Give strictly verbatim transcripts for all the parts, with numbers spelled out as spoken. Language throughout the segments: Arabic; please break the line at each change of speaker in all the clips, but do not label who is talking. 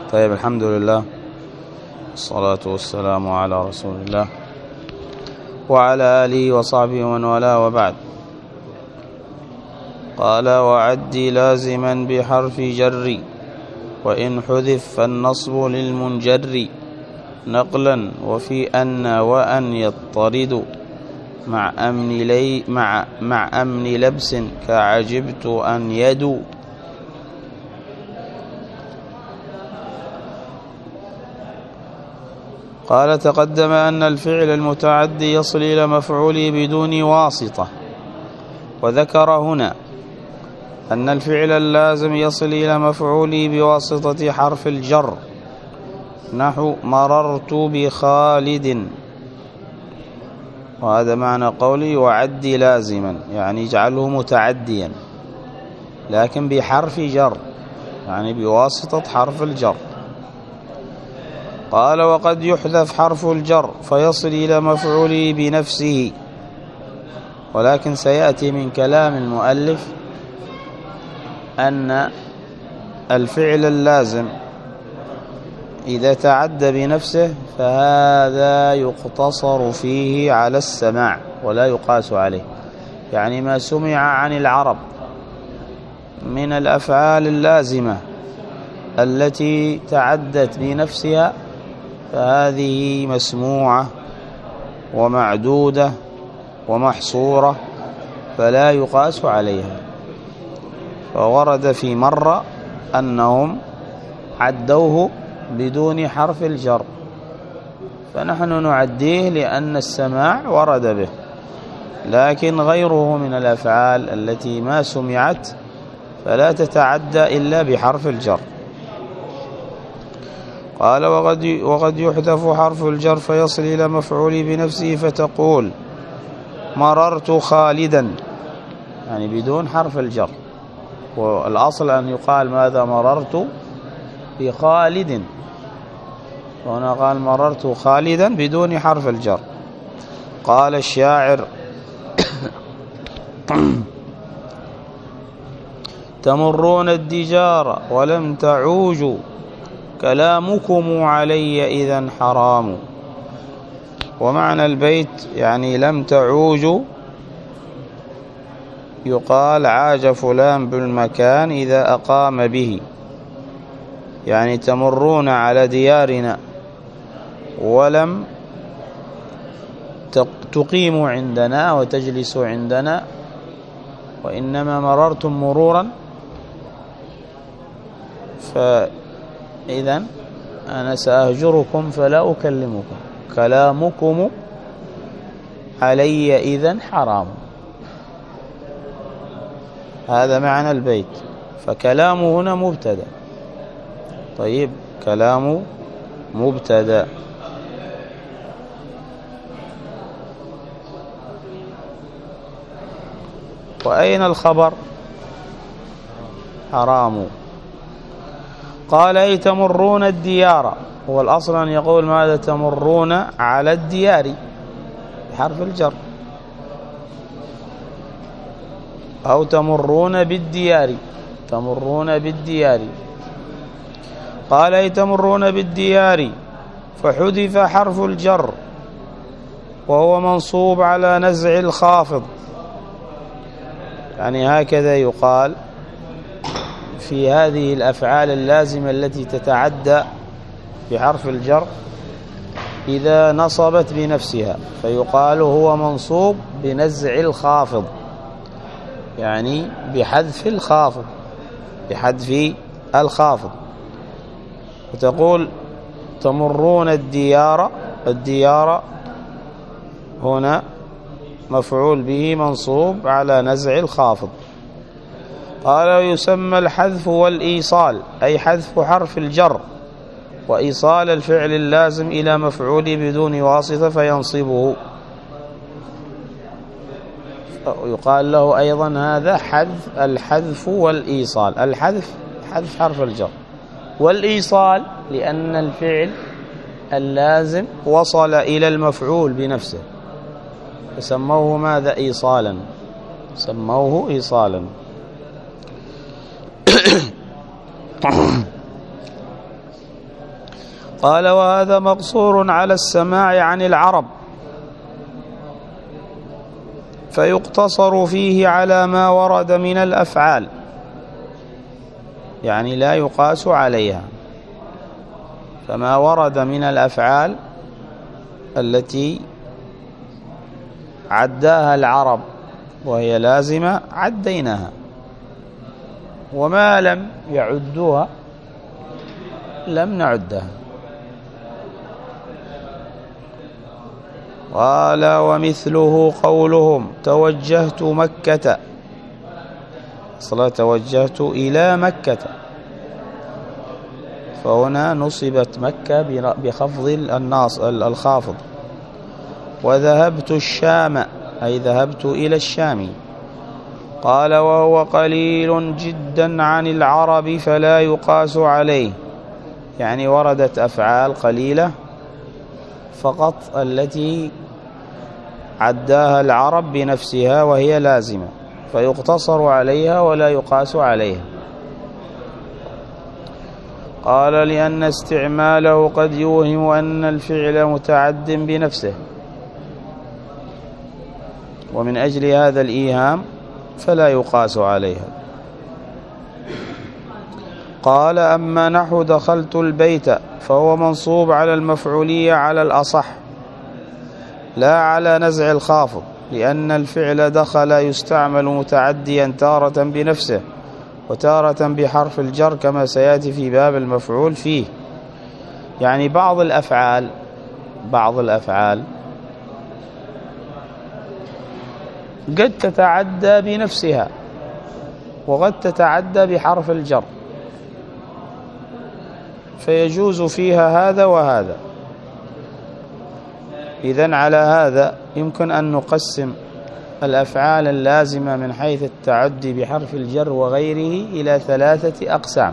طيب، الحمد لله والصلاة والسلام على رسول الله وعلى آله وصحبه ومن والاه، وبعد. قال: وعد لازما بحرف جر، وإن حذف فالنصب للمنجر، نقلا وفي أن وأن يضطرد، مع أمن لي مع مع أمن لبس كعجبت أن يدو. قال: تقدم أن الفعل المتعدي يصل إلى مفعوله بدون واسطة، وذكر هنا أن الفعل اللازم يصل إلى مفعوله بواسطة حرف الجر، نحو مررت بخالد، وهذا معنى قولي وعد لازما، يعني اجعله متعديا لكن بحرف جر، يعني بواسطة حرف الجر. قال: وقد يحذف حرف الجر فيصل إلى مفعوله بنفسه، ولكن سيأتي من كلام المؤلف أن الفعل اللازم إذا تعدى بنفسه فهذا يقتصر فيه على السماع ولا يقاس عليه، يعني ما سمع عن العرب من الأفعال اللازمة التي تعدت بنفسها فهذه مسموعة ومعدودة ومحصورة فلا يقاس عليها. فورد في مرة أنهم عدوه بدون حرف الجر، فنحن نعديه لأن السماع ورد به، لكن غيره من الأفعال التي ما سمعت فلا تتعدى إلا بحرف الجر. قال: وقد وقد يحذف حرف الجر فيصل إلى مفعوله بنفسه، فتقول مررت خالدا، يعني بدون حرف الجر، والأصل أن يقال ماذا؟ مررت بخالد، وهنا قال مررت خالدا بدون حرف الجر. قال الشاعر: تمرون الدجار ولم تعوجوا، كلامكم علي إذن حرام. ومعنى البيت يعني لم تعوجوا، يقال عاج فلان بالمكان إذا أقام به، يعني تمرون على ديارنا ولم تقيموا عندنا وتجلسوا عندنا، وإنما مررتم مرورا، فإذن أنا سأهجركم فلا أكلمكم، كلامكم علي إذن حرام. هذا معنى البيت. فكلامه هنا مبتدأ. طيب، كلام مبتدأ. وأين الخبر؟ حرام. قال: أي تمرون الديار، هو الأصل أن يقول ماذا؟ تمرون على الديار بحرف الجر، أو تمرون بالديار، تمرون بالديار. قال: أي تمرون بالديار، فحذف حرف الجر وهو منصوب على نزع الخافض، يعني هكذا يقال في هذه الأفعال اللازمة التي تتعدى بحرف الجر إذا نصبت بنفسها، فيقال هو منصوب بنزع الخافض، يعني بحذف الخافض، بحذف الخافض. وتقول تمرون الديار، الديار هنا مفعول به منصوب على نزع الخافض. قال: يسمى الحذف والإيصال، أي حذف حرف الجر وإيصال الفعل اللازم إلى مفعوله بدون واسطة فينصبه. يقال له أيضا هذا حذف، الحذف والإيصال. الحذف حذف حرف الجر، والإيصال لأن الفعل اللازم وصل إلى المفعول بنفسه، فسموه ماذا؟ إيصالا، سموه إيصالا. قال وهذا مقصور على السماع عن العرب، فيقتصر فيه على ما ورد من الأفعال، يعني لا يقاس عليها. فما ورد من الأفعال التي عداها العرب وهي لازمة عديناها، وما لم يعدوها لم نعدها. قال ومثله قولهم توجهت مكة، أصلا توجهت إلى مكة، فهنا نصبت مكة بخفض الناص الخافض. وذهبت الشام أي ذهبت إلى الشام. قال وهو قليل جدا عن العرب فلا يقاس عليه، يعني وردت أفعال قليلة فقط التي عداها العرب بنفسها وهي لازمة، فيقتصر عليها ولا يقاس عليها. قال لأن استعماله قد يوهم أن الفعل متعد بنفسه، ومن أجل هذا الإيهام فلا يقاس عليها. قال أما نحو دخلت البيت فهو منصوب على المفعولية على الأصح، لا على نزع الخافض، لأن الفعل دخل يستعمل متعديا تارة بنفسه وتارة بحرف الجر كما سيأتي في باب المفعول فيه. يعني بعض الأفعال بعض الأفعال قد تتعدى بنفسها وقد تتعدى بحرف الجر، فيجوز فيها هذا وهذا. إذن على هذا يمكن أن نقسم الأفعال اللازمة من حيث التعدي بحرف الجر وغيره إلى ثلاثة أقسام.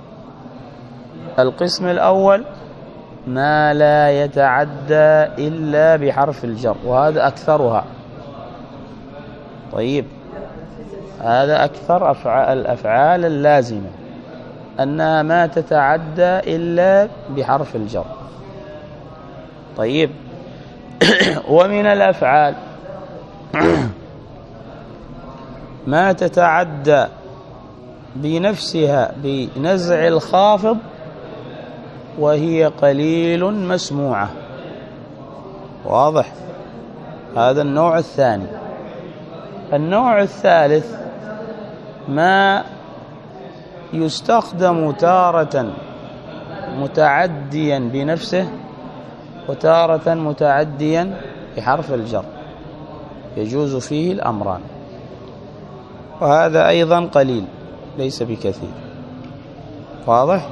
القسم الأول ما لا يتعدى إلا بحرف الجر، وهذا أكثرها. طيب، هذا أكثر أفعال الأفعال اللازمة أنها ما تتعدى إلا بحرف الجر. طيب، ومن الأفعال ما تتعدى بنفسها بنزع الخافض وهي قليل مسموعة. واضح؟ هذا النوع الثاني. النوع الثالث ما يستخدم تارة متعديا بنفسه وتارة متعديا بحرف الجر، يجوز فيه الأمران، وهذا أيضا قليل ليس بكثير. واضح؟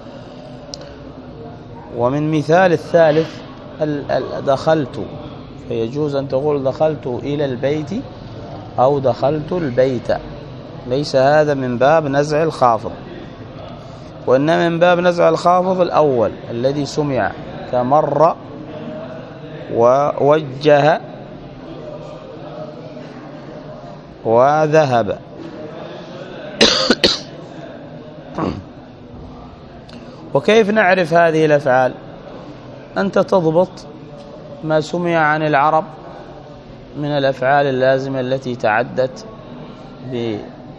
ومن مثال الثالث دخلت، فيجوز أن تقول دخلت إلى البيت أو دخلت البيت، ليس هذا من باب نزع الخافض، وإنما من باب نزع الخافض الأول الذي سمع كمر ووجه وذهب. وكيف نعرف هذه الأفعال؟ أنت تضبط ما سمع عن العرب من الأفعال اللازمة التي تعدت ب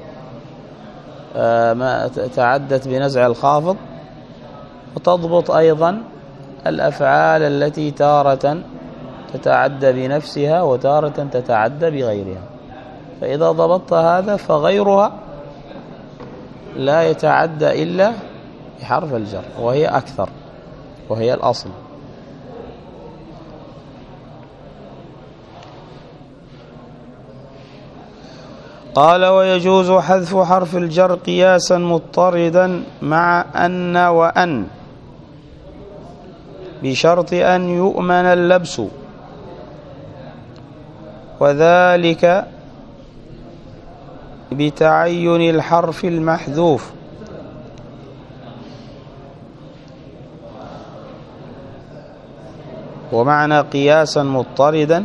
ما تعدت بنزع الخافض، وتضبط أيضا الأفعال التي تارة تتعدى بنفسها وتارة تتعدى بغيرها. فإذا ضبطت هذا فغيرها لا يتعدى إلا بحرف الجر، وهي أكثر وهي الأصل. قال ويجوز حذف حرف الجر قياسا مضطردا مع أن وأن، بشرط أن يؤمن اللبس، وذلك بتعين الحرف المحذوف. ومعنى قياسا مضطردا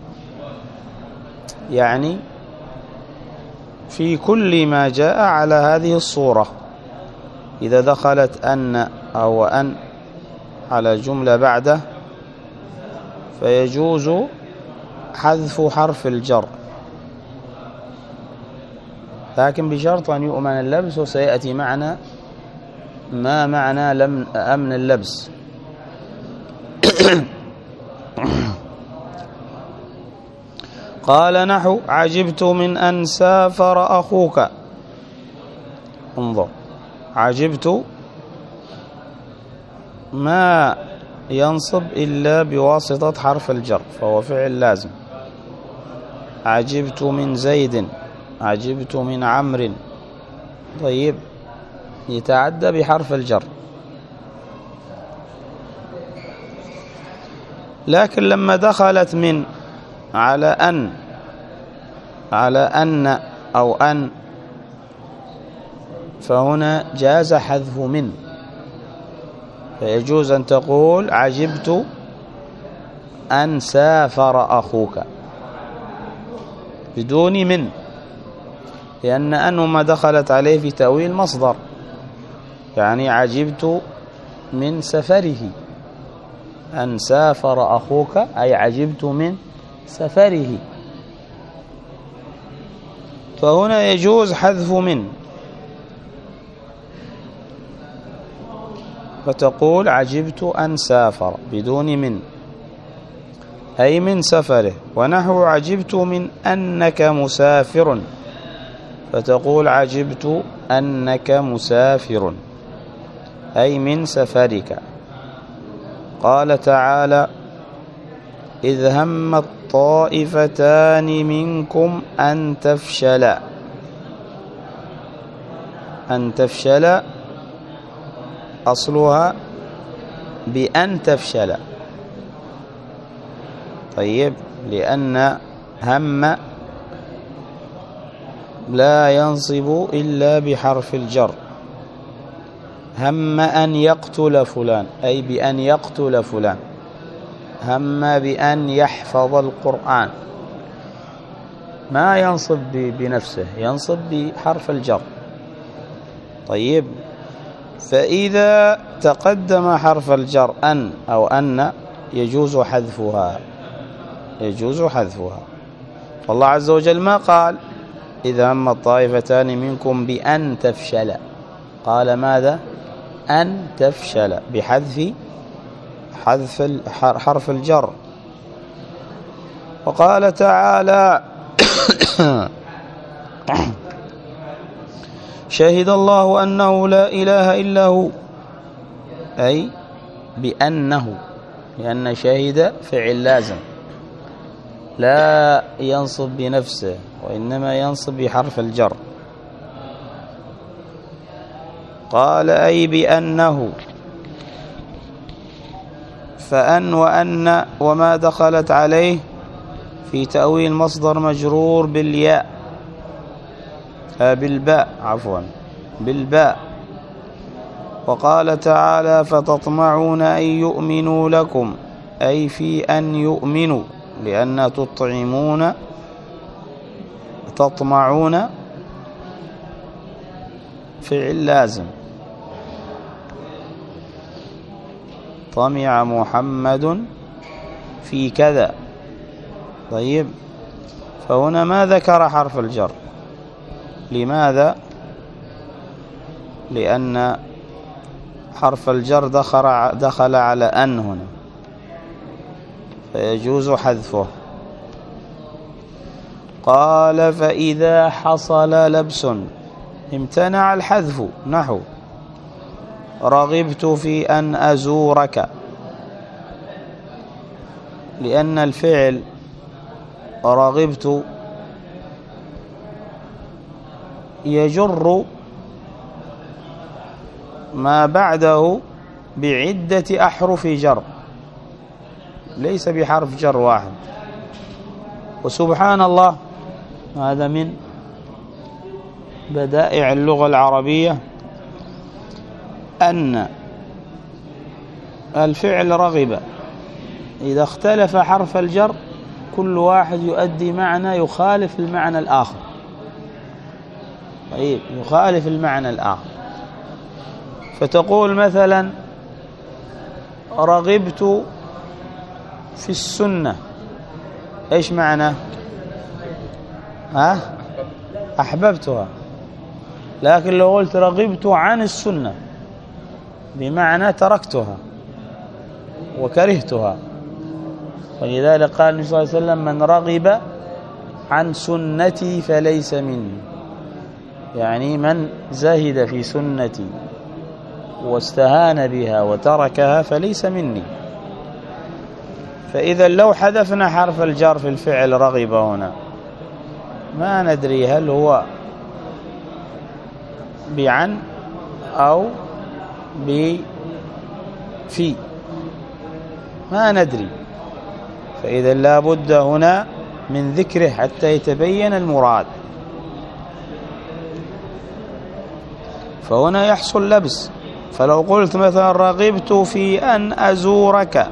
يعني في كل ما جاء على هذه الصورة، إذا دخلت أن أو أن على جملة بعده فيجوز حذف حرف الجر، لكن بشرط أن يؤمن اللبس، وسيأتي معنا ما معنى أمن اللبس. قال نحو عجبت من أن سافر أخوك. انظر، عجبت ما ينصب إلا بواسطة حرف الجر، فهو فعل لازم. عجبت من زيد، عجبت من عمرو، طيب يتعدى بحرف الجر. لكن لما دخلت من على أن على أن أو أن، فهنا جاز حذف من، فيجوز أن تقول عجبت أن سافر أخوك بدون من، لأن أن ما دخلت عليه في تأويل مصدر، يعني عجبت من سفره. أن سافر أخوك أي عجبت من سفره، فهنا يجوز حذف من، فتقول عجبت أن سافر بدون من، أي من سفره. ونحو عجبت من أنك مسافر، فتقول عجبت أنك مسافر، أي من سفرك. قال تعالى إذ هم الطائفتان منكم أن تفشلا. أن تفشلا أصلها بأن تفشلا، طيب، لأن هم لا ينصب إلا بحرف الجر. هم أن يقتل فلان أي بأن يقتل فلان، هم بأن يحفظ القرآن، ما ينصب بنفسه، ينصب بحرف الجر. طيب، فإذا تقدم حرف الجر أن أو أن يجوز حذفها، يجوز حذفها. والله عز وجل ما قال إذا هم الطائفتان منكم بأن تفشل، قال ماذا؟ أن تفشل، بحذف حذف حرف الجر. وقال تعالى شهد الله أنه لا إله إلا هو، أي بأنه، لأن شهد فعل لازم لا ينصب بنفسه، وإنما ينصب بحرف الجر. قال أي بأنه، فأن وأن وما دخلت عليه في تأويل مصدر مجرور بالياء، بالباء عفوا بالباء. وقال تعالى فتطمعون أن يؤمنوا لكم، أي في أن يؤمنوا، لأن تطعمون تطمعون فعل لازم، طمع محمد في كذا. طيب، فهنا ما ذكر حرف الجر، لماذا؟ لأن حرف الجر دخل دخل على أن هنا، فيجوز حذفه. قال فإذا حصل لبس امتنع الحذف، نحو رغبت في أن أزورك، لأن الفعل رغبت يجر ما بعده بعدة أحرف جر، ليس بحرف جر واحد. وسبحان الله، هذا من بدائع اللغة العربية أن الفعل رغب إذا اختلف حرف الجر كل واحد يؤدي معنى يخالف المعنى الآخر. طيب، يخالف المعنى الآخر، فتقول مثلا رغبت في السنة، إيش معنى؟ ها؟ أحببتها. لكن لو قلت رغبت عن السنة بمعنى تركتها وكرهتها. ولذلك قال النبي صلى الله عليه وسلم: من رغب عن سنتي فليس مني، يعني من زهد في سنتي واستهان بها وتركها فليس مني. فإذا لو حذفنا حرف الجر في الفعل رغب هنا ما ندري هل هو بعن أو بفي، ما ندري. فإذا لا بد هنا من ذكره حتى يتبين المراد. فهنا يحصل لبس. فلو قلت مثلا رغبت في أن أزورك،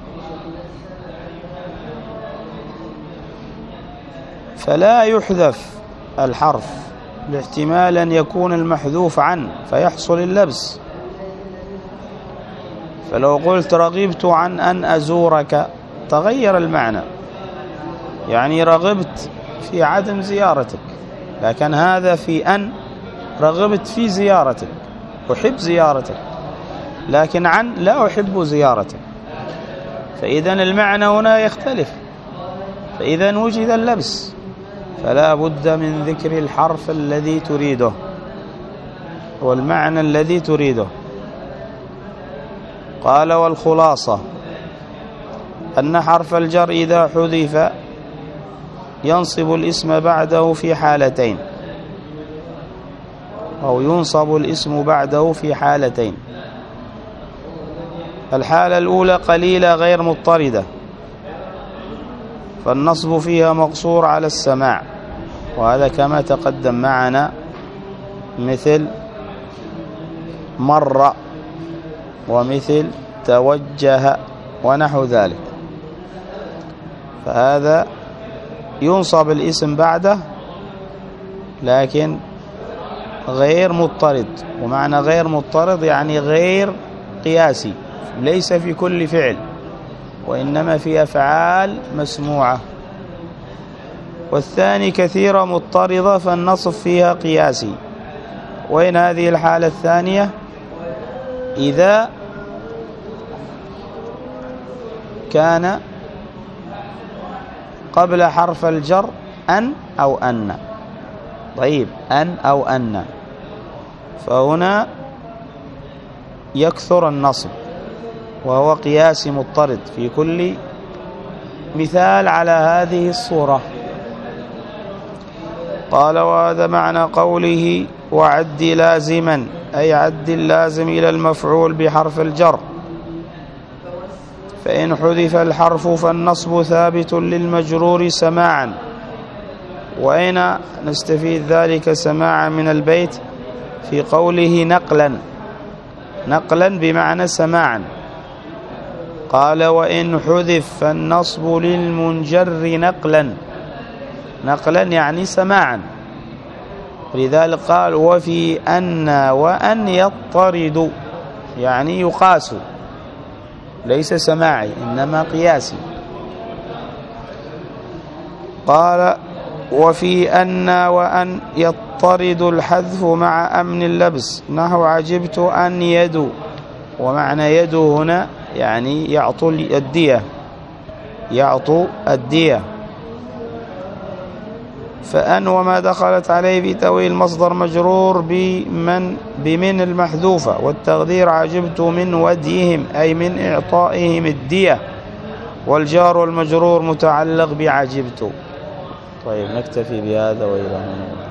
فلا يحذف الحرف لاحتمال أن يكون المحذوف عن فيحصل اللبس. فلو قلت رغبت عن أن أزورك تغير المعنى، يعني رغبت في عدم زيارتك، لكن هذا في أن رغبت في زيارتك، أحب زيارتك، لكن عن لا أحب زيارتك. فإذا المعنى هنا يختلف، فإذا وجد اللبس، فلا بد من ذكر الحرف الذي تريده والمعنى الذي تريده. قال: والخلاصة أن حرف الجر إذا حذف ينصب الاسم بعده في حالتين، أو ينصب الاسم بعده في حالتين. الحالة الأولى قليلة غير مضطردة، فالنصب فيها مقصور على السماع، وهذا كما تقدم معنا، مثل مر ومثل توجه ونحو ذلك. فهذا ينصب الاسم بعده لكن غير مضطرد. ومعنى غير مضطرد يعني غير قياسي، ليس في كل فعل وإنما في أفعال مسموعة. والثاني كثيرة مضطردة فالنصب فيها قياسي. وين هذه الحالة الثانية؟ إذا كان قبل حرف الجر أن أو أن. طيب، أن أو أن، فهنا يكثر النصب وهو قياسي مضطرد في كل مثال على هذه الصورة. قال: وهذا معنى قوله وعد لازما، أي عد اللازم إلى المفعول بحرف الجر. فإن حذف الحرف فالنصب ثابت للمجرور سماعا. وأين نستفيد ذلك سماعا من البيت؟ في قوله نقلا، نقلا بمعنى سماعا. قال: وإن حذف فالنصب للمنجر نقلا، نقلا يعني سماعا. لذلك قال: وفي أن وأن يضطرد، يعني يقاس، ليس سماعي إنما قياسي. قال: وفي أن وأن يضطرد الحذف مع أمن اللبس، نحو عجبت أن يدو. ومعنى يدو هنا يعني يعطو الدية، يعطو الدية. فأن وما دخلت عليه بتأويل مصدر مجرور بمن بمن المحذوفة، والتقدير عجبت من وديهم، أي من إعطائهم الدية، والجار والمجرور متعلق بعجبت. طيب، نكتفي بهذا وإلى هنا.